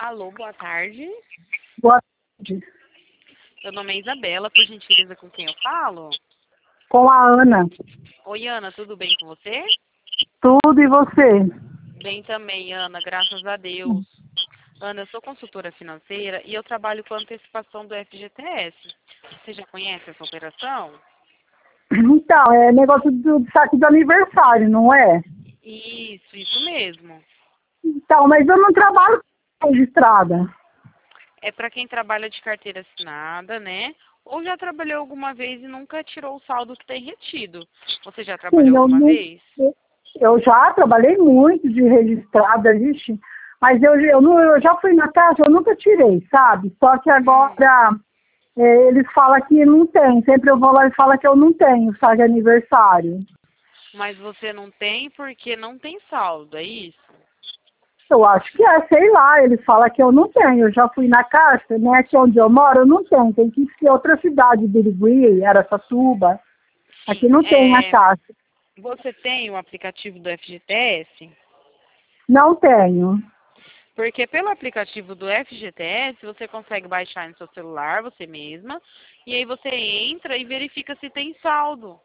Alô, boa tarde. Boa tarde. Meu nome é Isabela, por gentileza, com quem eu falo? Com a Ana. Oi, Ana, tudo bem com você? Tudo e você? Bem também, Ana, graças a Deus. Ana, eu sou consultora financeira e eu trabalho com antecipação do FGTS. Você já conhece essa operação? Então, é negócio do saque do aniversário, não é? Isso mesmo. Então, mas eu não trabalho registrada. É para quem trabalha de carteira assinada, né? Ou já trabalhou alguma vez e nunca tirou o saldo que tem retido. Você já Sim, trabalhou alguma vez? eu já trabalhei muito de registrada, vixe, mas eu já fui na caixa, eu nunca tirei, sabe? Só que agora eles falam que não tem. Sempre eu vou lá e falo que eu não tenho saque de aniversário. Mas você não tem porque não tem saldo, é isso? Eu acho que sei lá, eles falam que eu não tenho. Eu já fui na caixa, né? Aqui onde eu moro, eu não tenho. Tem que ser outra cidade, Birigui, Araçatuba. Aqui Sim. não tem na caixa. Você tem o aplicativo do FGTS? Não tenho. Porque pelo aplicativo do FGTS, você consegue baixar no seu celular, você mesma, e aí você entra e verifica se tem saldo.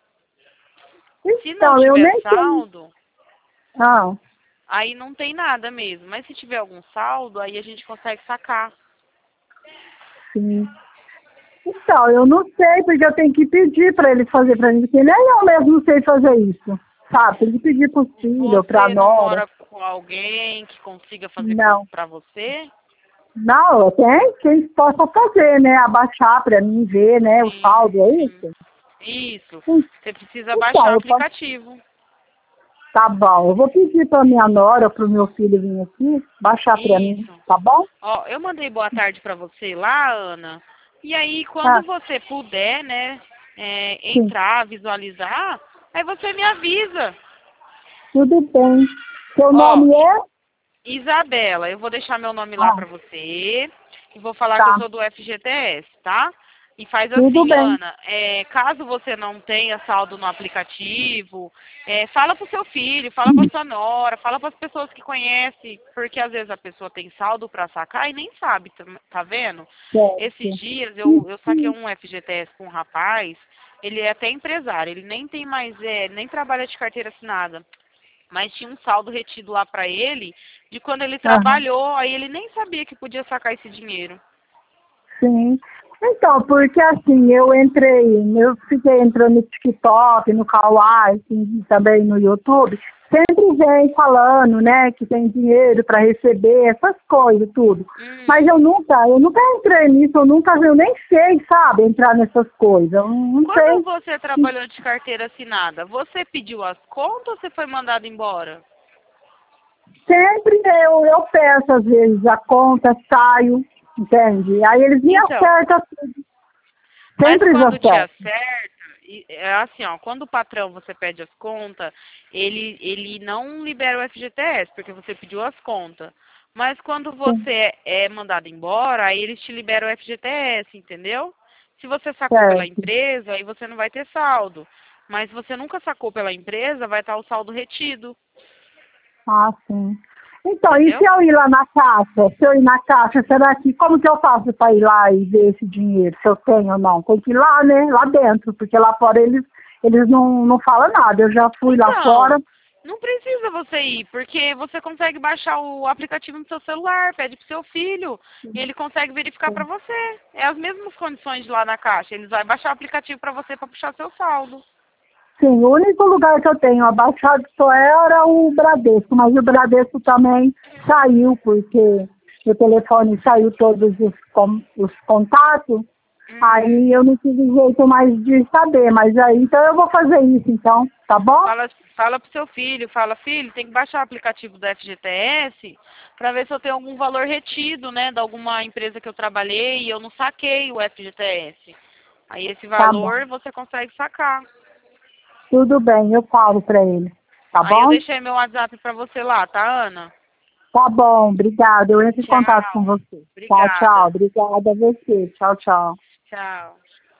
Se não Então, eu tiver nem tenho. saldo, Ah, aí não tem nada mesmo. Mas se tiver algum saldo, aí a gente consegue sacar. sim. Então, eu não sei, porque eu tenho que pedir para eles fazer para mim, porque nem eu mesmo sei fazer isso. Sabe? Tem que pedir para o filho, para a Você não nora. mora com alguém que consiga fazer Não. pra você? Não, tem quem possa fazer, né? Abaixar para mim ver, né? O Sim, saldo, é sim. isso? Isso. Você precisa baixar Então, o eu posso. aplicativo. Tá bom, eu vou pedir para minha nora, para o meu filho vir aqui, baixar para mim, Isso. tá bom? Ó, eu mandei boa tarde pra você lá, Ana. E aí, quando Ah, você puder, né, sim, entrar, visualizar, aí você me avisa. tudo bem. Seu Ó, nome é? Isabela, eu vou deixar meu nome lá Ah, pra você e vou falar que eu tá, sou do FGTS, tá? E faz tudo assim, bem. Ana, caso você não tenha saldo no aplicativo, fala pro seu filho, fala pra sua nora, fala pras pessoas que conhecem, porque às vezes a pessoa tem saldo pra sacar e nem sabe, tá vendo? Esses Certo. dias eu saquei um FGTS com um rapaz, ele é até empresário, ele nem tem mais, nem trabalha de carteira assinada. Mas tinha um saldo retido lá pra ele de quando ele Aham, trabalhou, aí ele nem sabia que podia sacar esse dinheiro. sim. Então, porque assim, eu fiquei entrando no TikTok, no Kawaii, assim, também no YouTube, sempre vem falando, né, que tem dinheiro para receber, essas coisas, tudo. Mas eu nunca entrei nisso, eu nem sei, sabe, entrar nessas coisas, eu não Quando sei. você trabalhou de carteira assinada, você pediu as contas ou você foi mandado embora? Sempre eu peço, às vezes, a conta, saio, entende? Aí eles me Então, acertam tudo. mas Sempre eles quando te acertam. acerta, é assim, ó, quando o patrão você pede as contas, ele não libera o FGTS, porque você pediu as contas. Mas quando Sim, você é mandado embora, aí eles te liberam o FGTS, entendeu? Se você sacou pela certo. empresa, aí você não vai ter saldo. Mas se você nunca sacou pela empresa, vai estar o saldo retido, Ah, sim. Então, e se entendeu? eu ir lá na caixa? Se eu ir na caixa, será que, como que eu faço para ir lá e ver esse dinheiro, se eu tenho ou não? Tem que ir lá, né? Lá dentro, porque lá fora eles não falam nada. Eu já fui lá fora. Então, não precisa você ir, porque você consegue baixar o aplicativo no seu celular, pede pro seu filho, e ele consegue verificar para você. É as mesmas condições de lá na caixa. Eles vão baixar o aplicativo para você para puxar seu saldo. Sim, o único lugar que eu tenho abaixado só era o Bradesco, mas o Bradesco também saiu, porque o telefone saiu todos os contatos, Uhum. aí eu não tive jeito mais de saber, mas aí então eu vou fazer isso então, tá bom? Fala pro seu filho, fala, filho, tem que baixar o aplicativo do FGTS para ver se eu tenho algum valor retido, né, de alguma empresa que eu trabalhei e eu não saquei o FGTS. Aí esse Tá bom. valor você consegue sacar. Tudo bem, eu falo pra ele, tá Aí eu bom? deixei meu WhatsApp para você lá, tá, Ana? Tá bom, obrigada, eu entro em contato com Tchau. você. Tá, tchau, Obrigada. obrigada a você, tchau, tchau. Tchau.